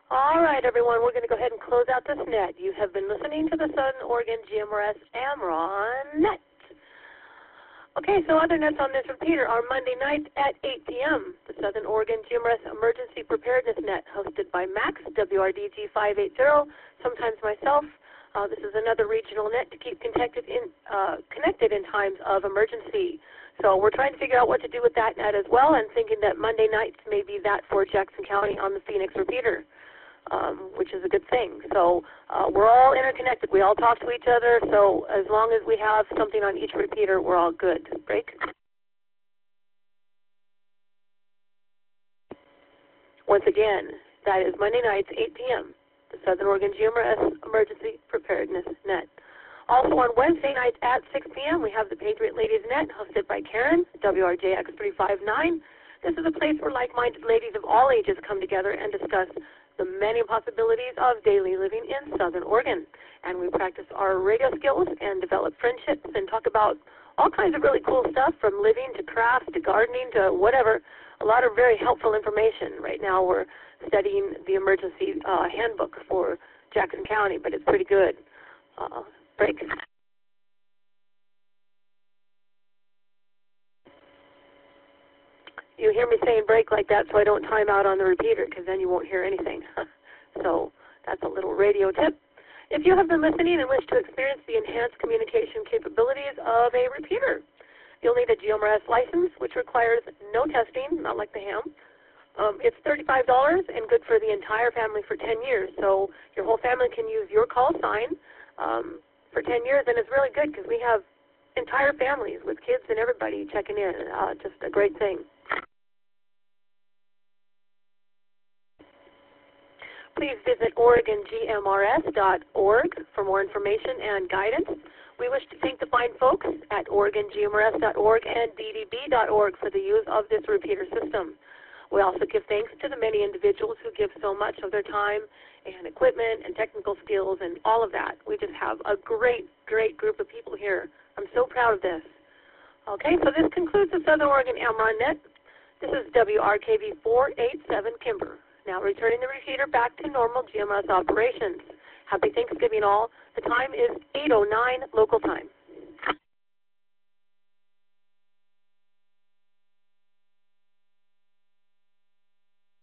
All right, everyone, we're going to go ahead and close out this net. You have been listening to the Southern Oregon GMRS AMRON net. Okay, so other nets on this repeater are Monday nights at 8 p.m. The Southern Oregon GMRS Emergency Preparedness Net, hosted by Max, WRDG 580, sometimes myself. This is another regional net to keep connected in times of emergency. So we're trying to figure out what to do with that net as well, and thinking that Monday nights may be that for Jackson County on the Phoenix repeater, which is a good thing. So we're all interconnected. We all talk to each other, so as long as we have something on each repeater, we're all good. Break. Once again, that is Monday nights, 8 p.m., the Southern Oregon GMRS Emergency Preparedness Net. Also on Wednesday nights at 6 p.m., we have the Patriot Ladies Net, hosted by Karen, WRJX 359. This is a place where like-minded ladies of all ages come together and discuss the many possibilities of daily living in Southern Oregon. And we practice our radio skills and develop friendships and talk about all kinds of really cool stuff, from living to crafts to gardening to whatever. A lot of very helpful information. Right now we're studying the emergency handbook for Jackson County, but it's pretty good. Break. You hear me saying break like that so I don't time out on the repeater, because then you won't hear anything. So that's a little radio tip. If you have been listening and wish to experience the enhanced communication capabilities of a repeater, you'll need a GMRS license, which requires no testing, not like the ham. It's $35 and good for the entire family for 10 years. So your whole family can use your call sign for 10 years, and it's really good because we have entire families with kids and everybody checking in. Just a great thing. Please visit OregonGMRS.org for more information and guidance. We wish to thank the fine folks at OregonGMRS.org and DDB.org for the use of this repeater system. We also give thanks to the many individuals who give so much of their time and equipment and technical skills and all of that. We just have a great, great group of people here. I'm so proud of this. Okay, so this concludes the Southern Oregon AMRON net. This is WRKV 487 Kimber. Now returning the repeater back to normal GMRS operations. Happy Thanksgiving all. The time is 8:09 local time.